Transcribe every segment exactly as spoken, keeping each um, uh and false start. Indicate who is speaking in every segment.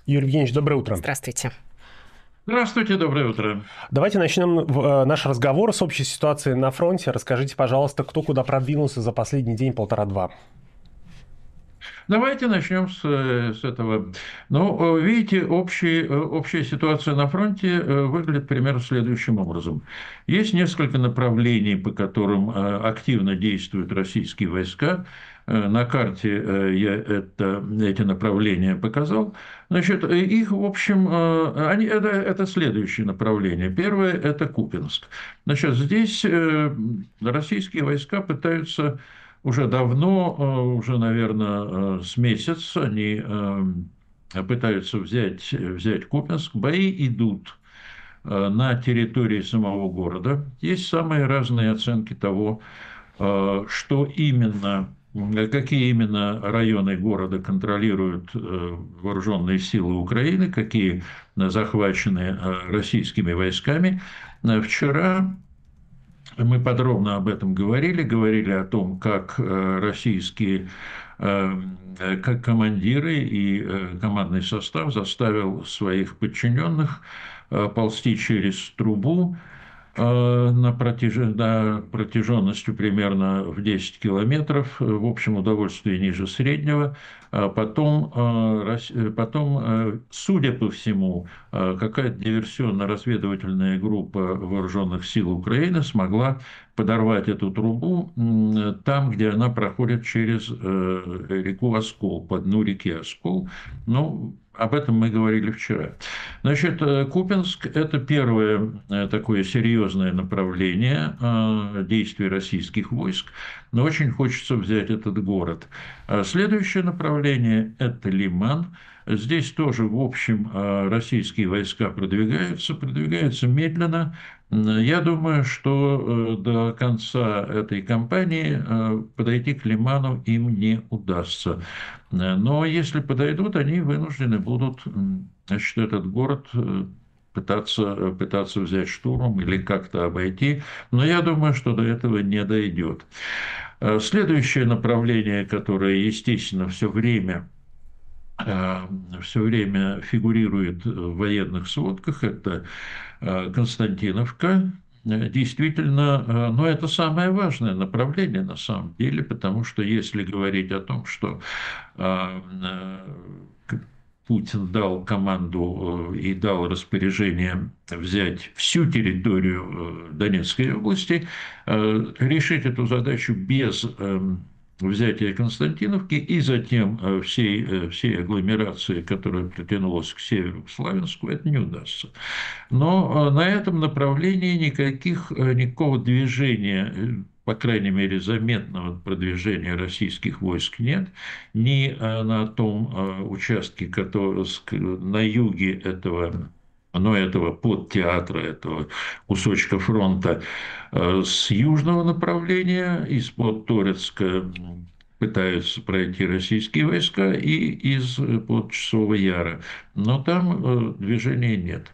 Speaker 1: Юрий Евгеньевич, доброе утро.
Speaker 2: Здравствуйте.
Speaker 3: Здравствуйте, доброе утро.
Speaker 1: Давайте начнем э, наш разговор с общей ситуации на фронте. Расскажите, пожалуйста, кто куда продвинулся за последний день, полтора-два.
Speaker 3: Давайте начнем с, с этого. Ну, видите, общий, общая ситуация на фронте выглядит примерно следующим образом. Есть несколько направлений, по которым активно действуют российские войска. На карте я это, эти направления показал. Значит, их, в общем, они, это, это следующее направление. Первое – это Купянск. Значит, здесь российские войска пытаются уже давно, уже, наверное, с месяц, они пытаются взять, взять Купянск. Бои идут на территории самого города. Есть самые разные оценки того, что именно, какие именно районы города контролируют вооруженные силы Украины, какие захвачены российскими войсками. Вчера мы подробно об этом говорили, говорили о том, как российские как командиры и командный состав заставил своих подчиненных ползти через трубу на, протяж... на протяженностью примерно в десять километров, в общем, удовольствие ниже среднего. Потом, потом, судя по всему, какая-то диверсионно-разведывательная группа вооруженных сил Украины смогла подорвать эту трубу там, где она проходит через реку Оскол, по дну реки Оскол. Ну, об этом мы говорили вчера. Значит, Купянск – это первое такое серьезное направление действий российских войск, но очень хочется взять этот город. Следующее направление – это Лиман. Здесь тоже, в общем, российские войска продвигаются, продвигаются медленно. Я думаю, что до конца этой кампании подойти к Лиману им не удастся. Но если подойдут, они вынуждены будут, значит, этот город пытаться, пытаться взять штурмом или как-то обойти. Но я думаю, что до этого не дойдет. Следующее направление, которое, естественно, все время все время фигурирует в военных сводках, это Константиновка. Действительно, но это самое важное направление на самом деле, потому что если говорить о том, что Путин дал команду и дал распоряжение взять всю территорию Донецкой области, решить эту задачу без взятия Константиновки и затем всей, всей агломерации, которая протянулась к северу, к Славянску, это не удастся. Но на этом направлении никаких, никакого движения, по крайней мере, заметного продвижения российских войск нет. Ни на том участке, который на юге этого, но этого подтеатра, этого кусочка фронта с южного направления, из-под Торецка пытаются пройти российские войска и из-под Часового Яра. Но там движения нет.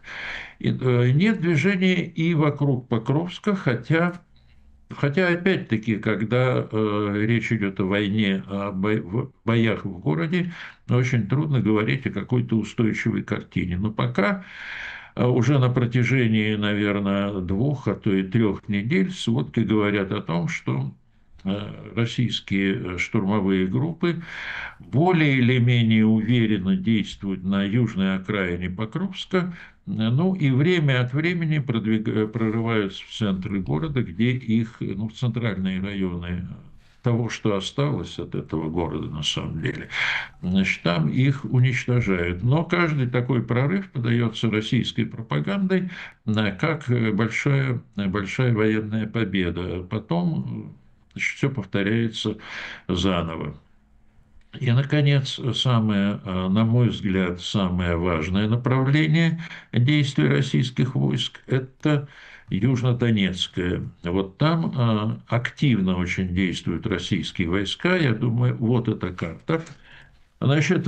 Speaker 3: Нет движения и вокруг Покровска, хотя... Хотя, опять-таки, когда э, речь идет о войне, о боях в городе, очень трудно говорить о какой-то устойчивой картине. Но пока э, уже на протяжении, наверное, двух, а то и трех недель сводки говорят о том, что э, российские штурмовые группы более или менее уверенно действуют на южной окраине Покровска, ну и время от времени продвиг... прорываются в центры города, где их, ну, в центральные районы того, что осталось от этого города на самом деле, значит, там их уничтожают. Но каждый такой прорыв подается российской пропагандой как большая, большая военная победа. Потом, значит, все повторяется заново. И, наконец, самое, на мой взгляд, самое важное направление действий российских войск – это Южнодонецкое. Вот там активно очень действуют российские войска. Я думаю, вот эта карта. Значит,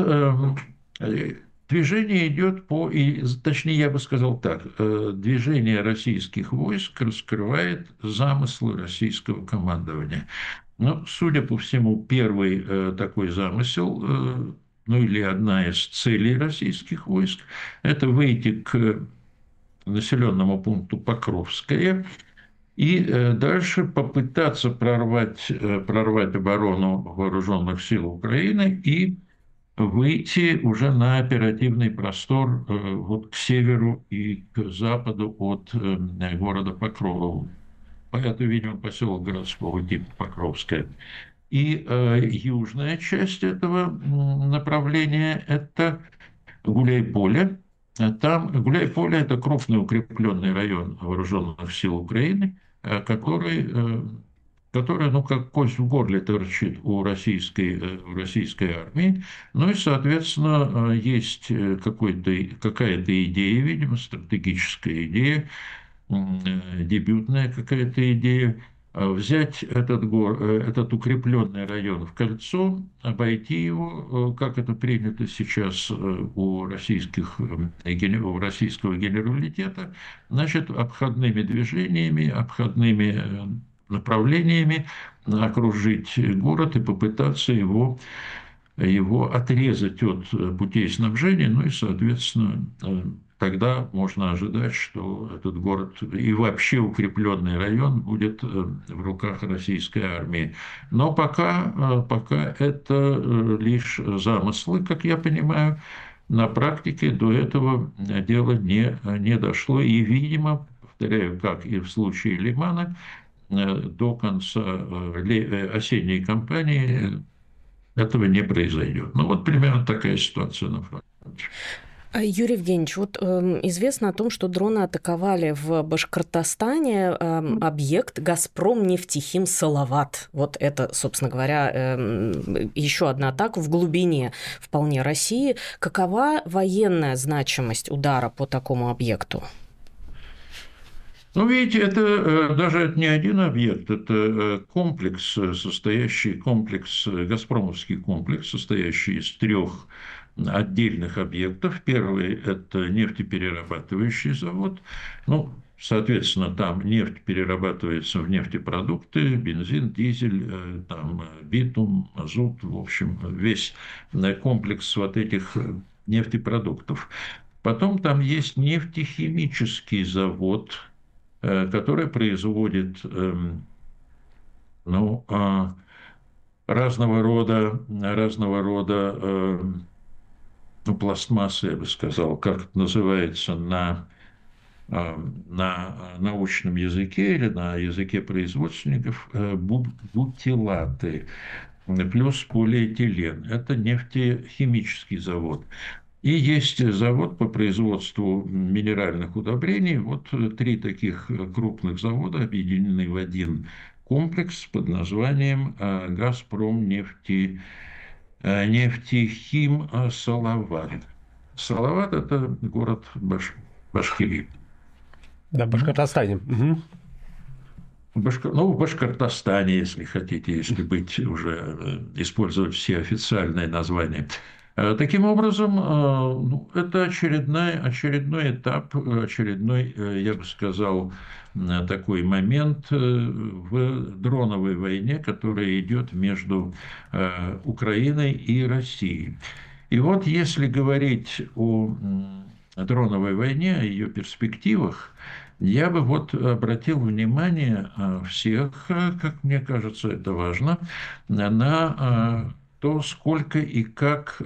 Speaker 3: движение идет по, точнее, я бы сказал так, движение российских войск раскрывает замыслы российского командования. Ну, судя по всему, первый э, такой замысел э, ну или одна из целей российских войск, это выйти к населенному пункту Покровское и дальше попытаться прорвать, прорвать оборону вооруженных сил Украины и выйти уже на оперативный простор вот к северу и к западу от города Покрова. Это, видимо, поселок городского типа Покровское. И э, южная часть этого направления – это Гуляй-Поле. Там Гуляй-Поле – это крупный укрепленный район вооруженных сил Украины, который, э, который ну, как кость в горле торчит у российской, у российской армии. Ну и, соответственно, есть какой-то, какая-то идея, видимо, стратегическая идея, дебютная какая-то идея, взять этот, гор, этот укрепленный район в кольцо, обойти его, как это принято сейчас у, российских, у российского генералитета, значит, обходными движениями, обходными направлениями окружить город и попытаться его, его отрезать от путей снабжения, ну и, соответственно, тогда можно ожидать, что этот город и вообще укрепленный район будет в руках российской армии. Но пока, пока это лишь замыслы, как я понимаю. На практике до этого дело не, не дошло. И, видимо, повторяю, как и в случае Лимана, до конца осенней кампании этого не произойдет. Ну вот примерно такая ситуация на фронте.
Speaker 2: Юрий Евгеньевич, вот э, известно о том, что дроны атаковали в Башкортостане э, объект «Газпром нефтехим Салават». Вот это, собственно говоря, э, еще одна атака в глубине вполне России. Какова военная значимость удара по такому объекту?
Speaker 3: Ну, видите, это даже не один объект, это комплекс, состоящий комплекс, газпромовский комплекс, состоящий из трех отдельных объектов. Первый – это нефтеперерабатывающий завод. Ну, соответственно, там нефть перерабатывается в нефтепродукты, бензин, дизель, там битум, азот, в общем, весь комплекс вот этих нефтепродуктов. Потом там есть нефтехимический завод, который производит ну, разного рода, разного рода ну, пластмассы, я бы сказал, как это называется на, на научном языке или на языке производственников, бутилаты, плюс полиэтилен. Это нефтехимический завод. И есть завод по производству минеральных удобрений. Вот три таких крупных завода объединены в один комплекс под названием «Газпром нефти, нефтехим Салават». Салават – это город Баш, Башкирии.
Speaker 1: Да, в Башкортостане. Угу.
Speaker 3: Башкор... Ну, в Башкортостане, если хотите, если быть уже, использовать все официальные названия. Таким образом, ну, это очередной, очередной этап, очередной, я бы сказал, такой момент в дроновой войне, которая идет между Украиной и Россией. И вот если говорить о дроновой войне, о ее перспективах, я бы вот обратил внимание всех, как мне кажется, это важно, на то, сколько и как,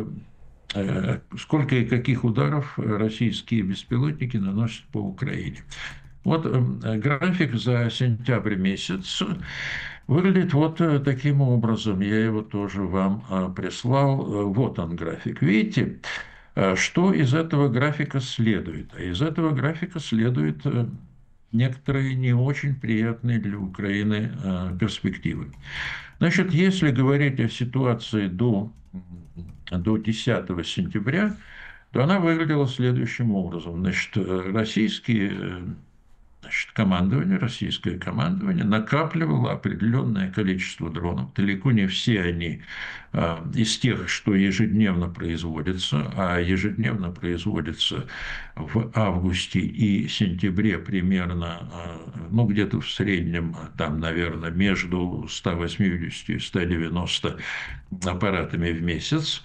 Speaker 3: сколько и каких ударов российские беспилотники наносят по Украине. Вот график за сентябрь месяц выглядит вот таким образом. Я его тоже вам прислал. Вот он график. Видите, что из этого графика следует? А из этого графика следует некоторые не очень приятные для Украины перспективы. Значит, если говорить о ситуации до, до десятого сентября, то она выглядела следующим образом. Значит, российские, значит, командование, российское командование накапливало определенное количество дронов. Далеко не все они а, из тех, что ежедневно производятся, а ежедневно производятся в августе и сентябре примерно, а, ну, где-то в среднем, там, наверное, между ста восьмидесятью и ста девяноста аппаратами в месяц.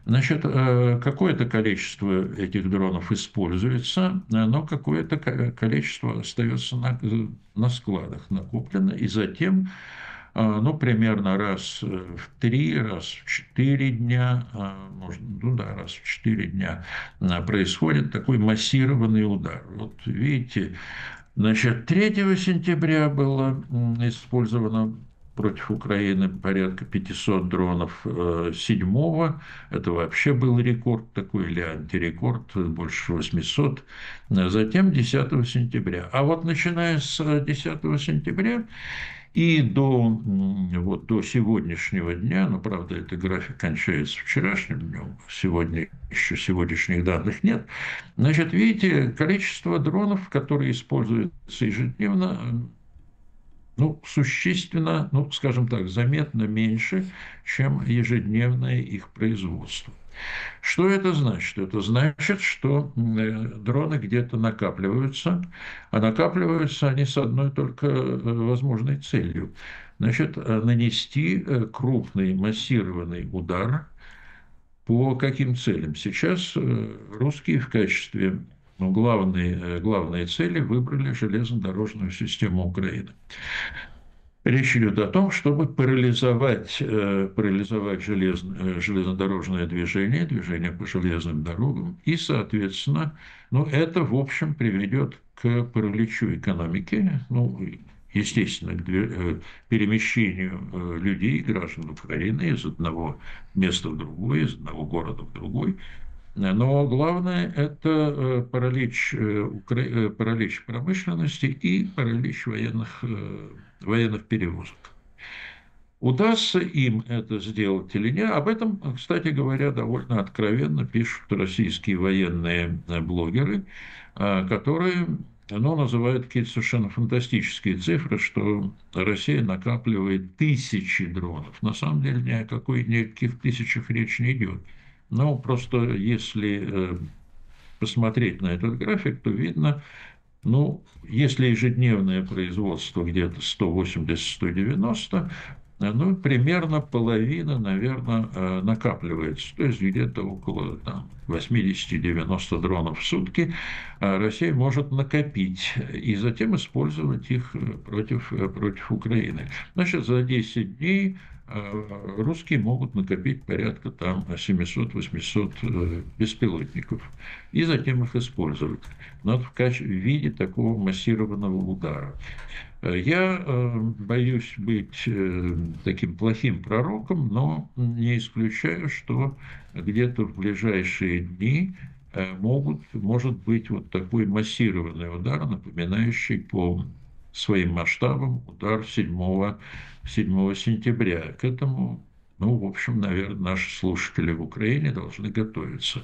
Speaker 3: Значит, какое-то количество этих дронов используется, но какое-то количество остается на, на складах накоплено, и затем, ну, примерно раз в три, раз в четыре дня, может, ну да, раз в четыре дня происходит такой массированный удар. Вот видите, значит, третьего сентября было использовано против Украины порядка пятисот дронов. седьмого это вообще был рекорд такой, или антирекорд, больше восьмисот. Затем десятого сентября. А вот начиная с десятого сентября и до, вот, до сегодняшнего дня, ну, правда, этот график кончается вчерашним днем, сегодня еще сегодняшних данных нет, значит, видите, количество дронов, которые используются ежедневно, ну, существенно, ну, скажем так, заметно меньше, чем ежедневное их производство. Что это значит? Это значит, что дроны где-то накапливаются, а накапливаются они с одной только возможной целью. Значит, нанести крупный массированный удар по каким целям? Сейчас русские в качестве ну, главные, главные цели выбрали железнодорожную систему Украины. Речь идет о том, чтобы парализовать, парализовать железно, железнодорожное движение, движение по железным дорогам, и, соответственно, ну, это, в общем, приведет к параличу экономики, ну, естественно, к перемещению людей, граждан Украины из одного места в другое, из одного города в другой. Но главное – это паралич, паралич промышленности и паралич военных, военных перевозок. Удастся им это сделать или нет? Об этом, кстати говоря, довольно откровенно пишут российские военные блогеры, которые ну, называют какие-то совершенно фантастические цифры, что Россия накапливает тысячи дронов. На самом деле ни о какой, ни о каких тысячах речь не идет. Но просто если посмотреть на этот график, то видно, ну, если ежедневное производство где-то сто восемьдесят - сто девяносто, ну, примерно половина, наверное, накапливается. То есть где-то около восемьдесят - девяносто дронов в сутки Россия может накопить и затем использовать их против, против Украины. Значит, за десять дней русские могут накопить порядка там семьсот - восемьсот беспилотников и затем их использовать. Но в качестве, в виде такого массированного удара. Я боюсь быть таким плохим пророком, но не исключаю, что где-то в ближайшие дни могут, может быть вот такой массированный удар, напоминающий по своим масштабам удар седьмого сентября. К этому, ну, в общем, наверное, наши слушатели в Украине должны готовиться.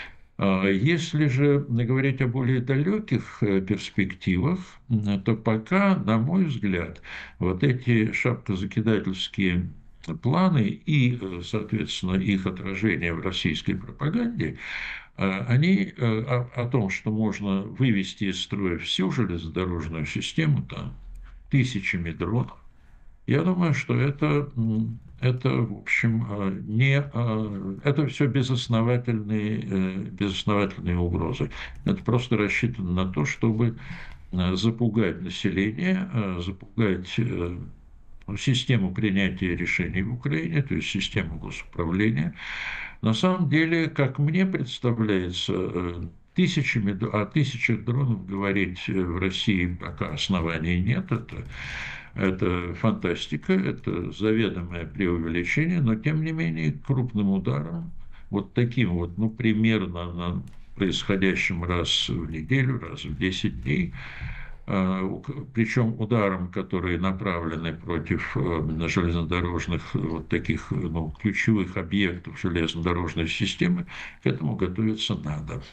Speaker 3: Если же говорить о более далеких перспективах, то пока, на мой взгляд, вот эти шапкозакидательские планы и, соответственно, их отражение в российской пропаганде, они о, о том, что можно вывести из строя всю железнодорожную систему там, тысячами дронов, я думаю, что это, это в общем, не, это все безосновательные, безосновательные угрозы. Это просто рассчитано на то, чтобы запугать население, запугать систему принятия решений в Украине, то есть систему госуправления. На самом деле, как мне представляется, тысячами, о тысячах дронов говорить в России пока оснований нет. Это, это фантастика, это заведомое преувеличение, но, тем не менее, крупным ударом, вот таким вот, ну, примерно на происходящем раз в неделю, раз в десять дней, причем ударом, которые направлены против железнодорожных вот таких ну, ключевых объектов железнодорожной системы, к этому готовиться надо.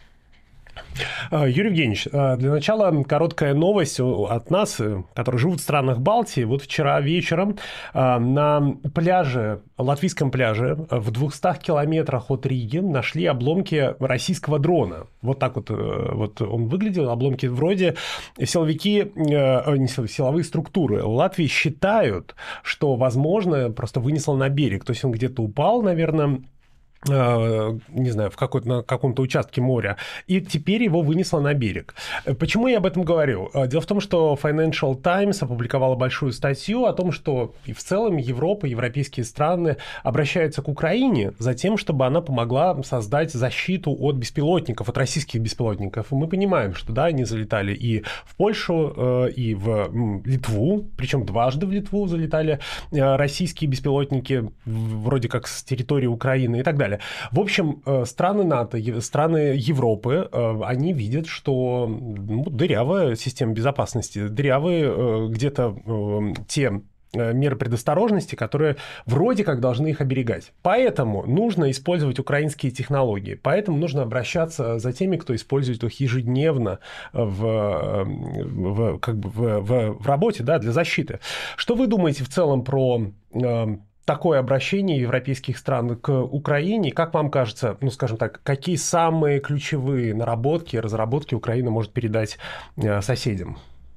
Speaker 1: Юрий Евгеньевич, для начала короткая новость от нас, которые живут в странах Балтии. Вот вчера вечером на пляже, латвийском пляже, в двухстах километрах от Риги нашли обломки российского дрона. Вот так вот, вот он выглядел, обломки вроде силовики, не силовые структуры Латвии считают, что, возможно, просто вынесло на берег. То есть он где-то упал, наверное, не знаю, в какой-то, на каком-то участке моря, и теперь его вынесло на берег. Почему я об этом говорю? Дело в том, что Financial Times опубликовала большую статью о том, что и в целом Европа, европейские страны обращаются к Украине за тем, чтобы она помогла создать защиту от беспилотников, от российских беспилотников. И мы понимаем, что да, они залетали и в Польшу, и в Литву, причем дважды в Литву залетали российские беспилотники, вроде как с территории Украины и так далее. В общем, страны НАТО, страны Европы, они видят, что ну, дырявая система безопасности, дырявые где-то те меры предосторожности, которые вроде как должны их оберегать. Поэтому нужно использовать украинские технологии. Поэтому нужно обращаться за теми, кто использует их ежедневно в, в, как бы в, в, в работе, да, для защиты. Что вы думаете в целом про такое обращение европейских стран к Украине? Как вам кажется, ну, скажем так, какие самые ключевые наработки, разработки Украина может передать соседям?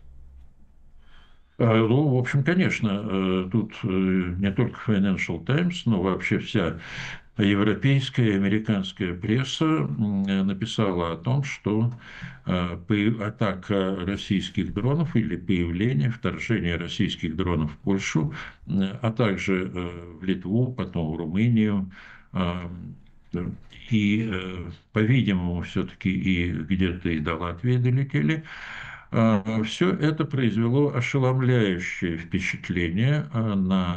Speaker 3: Ну, в общем, конечно, тут не только Financial Times, но вообще вся европейская и американская пресса написала о том, что атака российских дронов или появление, вторжение российских дронов в Польшу, а также в Литву, потом в Румынию, и, по-видимому, все-таки и где-то и до Латвии долетели, все это произвело ошеломляющее впечатление на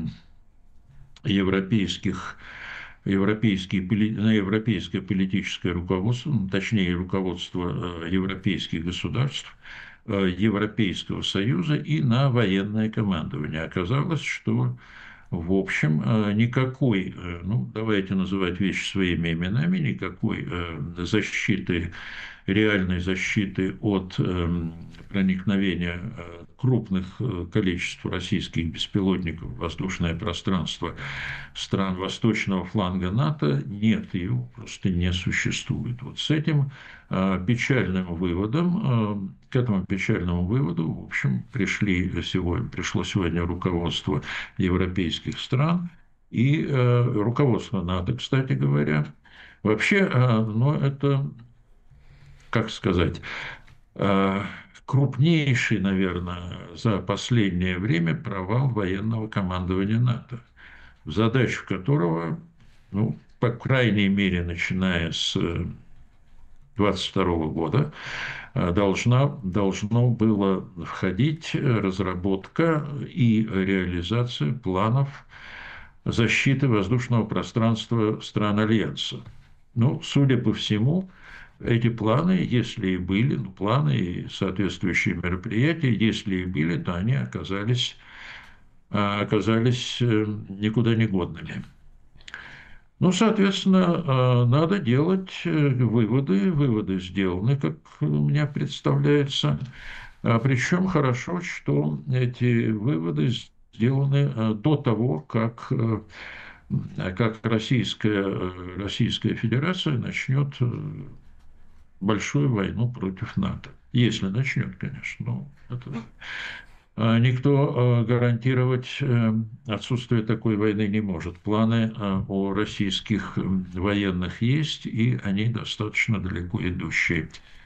Speaker 3: европейских Европейские, на европейское политическое руководство, точнее руководство европейских государств, Европейского Союза и на военное командование. Оказалось, что, в общем, никакой, ну, давайте называть вещи своими именами, никакой защиты, реальной защиты от проникновения крупных количеств российских беспилотников в воздушное пространство стран восточного фланга НАТО нет, его просто не существует. Вот с этим печальным выводом, к этому печальному выводу, в общем, пришли сегодня, пришло сегодня руководство европейских стран и руководство НАТО, кстати говоря. Вообще, ну, это, как сказать, крупнейший, наверное, за последнее время провал военного командования НАТО, в задачу которого, ну, по крайней мере, начиная с двадцать второго года, должна, должно было входить разработка и реализация планов защиты воздушного пространства стран Альянса. Ну, судя по всему, эти планы, если и были, ну, планы и соответствующие мероприятия, если и были, то они оказались, оказались никуда не годными. Ну, соответственно, надо делать выводы. Выводы сделаны, как мне представляется. Причем хорошо, что эти выводы сделаны до того, как, как Российская, Российская Федерация начнет большую войну против НАТО. Если начнет, конечно. Но это... Никто гарантировать отсутствие такой войны не может. Планы о российских военных есть, и они достаточно далеко идущие.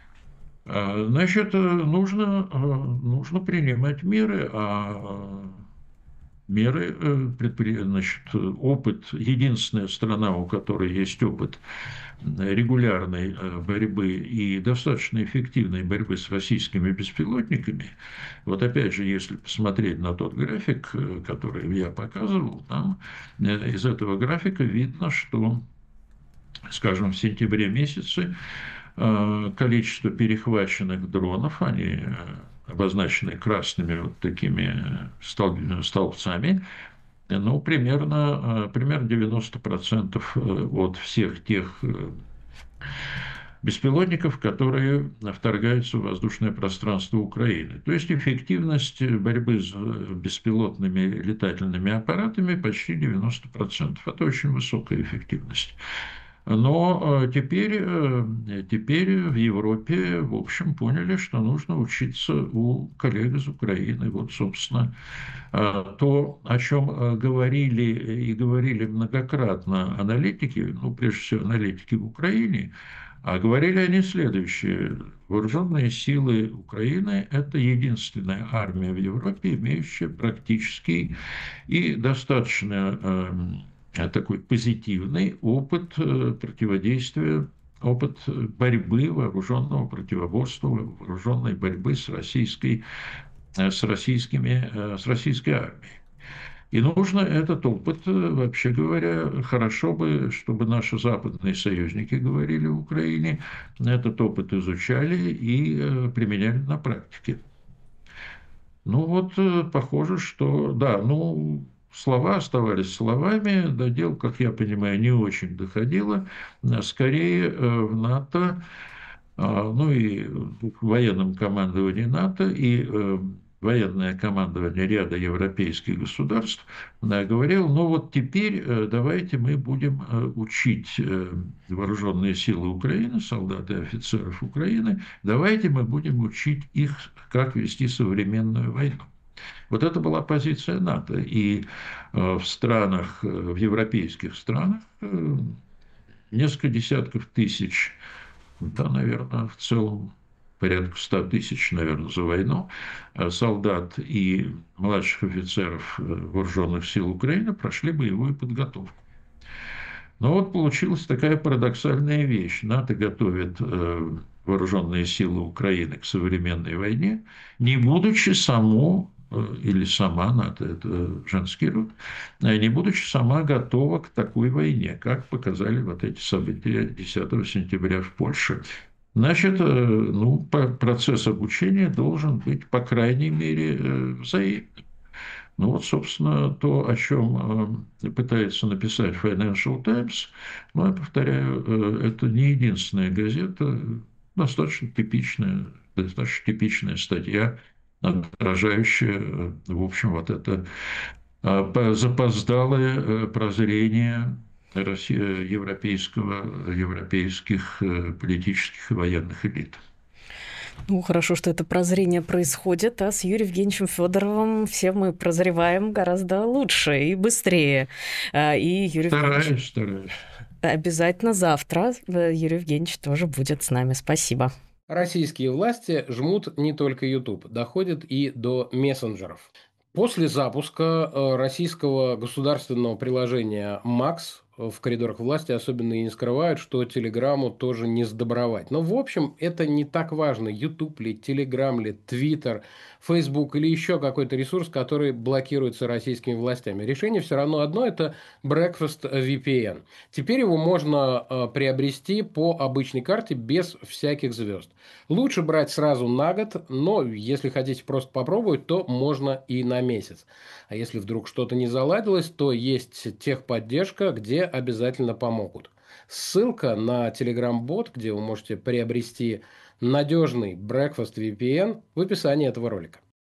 Speaker 3: Значит, нужно, нужно принимать меры, а меры, предпри... значит, опыт, единственная страна, у которой есть опыт регулярной борьбы и достаточно эффективной борьбы с российскими беспилотниками, вот опять же, если посмотреть на тот график, который я показывал, там из этого графика видно, что, скажем, в сентябре месяце количество перехваченных дронов, они обозначены красными вот такими столбцами, ну, примерно, примерно девяносто процентов от всех тех беспилотников, которые вторгаются в воздушное пространство Украины. То есть эффективность борьбы с беспилотными летательными аппаратами почти девяносто процентов. Это очень высокая эффективность. Но э, теперь, э, теперь в Европе, в общем, поняли, что нужно учиться у коллег из Украины. Вот, собственно, э, то, о чем э, говорили и говорили многократно аналитики, ну, прежде всего, аналитики в Украине, а говорили они следующее. Вооруженные силы Украины – это единственная армия в Европе, имеющая практический и достаточно э, такой позитивный опыт э, противодействия, опыт борьбы, вооруженного противоборства, вооруженной борьбы с российской, э, с российскими, э, с российской армией. И нужно этот опыт, э, вообще говоря, хорошо бы, чтобы наши западные союзники говорили в Украине, этот опыт изучали и э, применяли на практике. Ну вот, э, похоже, что, да, ну, слова оставались словами, до дел, как я понимаю, не очень доходило. Э, Скорее э, в НАТО, а, ну и в военном командовании НАТО, и э, военное командование ряда европейских государств э, говорил, ну вот теперь э, давайте мы будем э, учить э, вооруженные силы Украины, солдат и офицеров Украины, давайте мы будем учить их, как вести современную войну. Вот это была позиция НАТО. И э, в странах, э, в европейских странах э, несколько десятков тысяч, да, наверное, в целом порядка ста тысяч, наверное, за войну, э, солдат и младших офицеров э, вооруженных сил Украины прошли боевую подготовку. Но вот получилась такая парадоксальная вещь. НАТО готовит э, вооруженные силы Украины к современной войне, не будучи само э, или сама НАТО, это женский род, э, не будучи сама готова к такой войне, как показали вот эти события десятого сентября в Польше. Значит, э, ну, процесс обучения должен быть, по крайней мере, э, взаимным. Ну вот, собственно, то, о чем э, пытается написать Financial Times, но я повторяю, э, это не единственная газета, достаточно типичная, достаточно типичная статья, отражающая, э, в общем, вот это э, запоздалое э, прозрение России, европейского, европейских э, политических и военных элит.
Speaker 2: Ну, хорошо, что это прозрение происходит, а с Юрием Евгеньевичем Федоровым все мы прозреваем гораздо лучше и быстрее. И Юрий
Speaker 3: Стараюсь, стараюсь.
Speaker 2: Обязательно завтра Юрий Евгеньевич тоже будет с нами. Спасибо.
Speaker 4: Российские власти жмут не только YouTube, доходят и до мессенджеров. После запуска российского государственного приложения Макс в коридорах власти особенно и не скрывают, что Телеграму тоже не сдобровать. Но, в общем, это не так важно. YouTube ли, Телеграм ли, Твиттер, Фейсбук или еще какой-то ресурс, который блокируется российскими властями. Решение все равно одно – это Breakfast ви пи эн. Теперь его можно э, приобрести по обычной карте без всяких звезд. Лучше брать сразу на год, но если хотите просто попробовать, то можно и на месяц. А если вдруг что-то не заладилось, то есть техподдержка, где обязательно помогут. Ссылка на Telegram-бот, где вы можете приобрести надежный Breakfast ви пи эн, в описании этого ролика.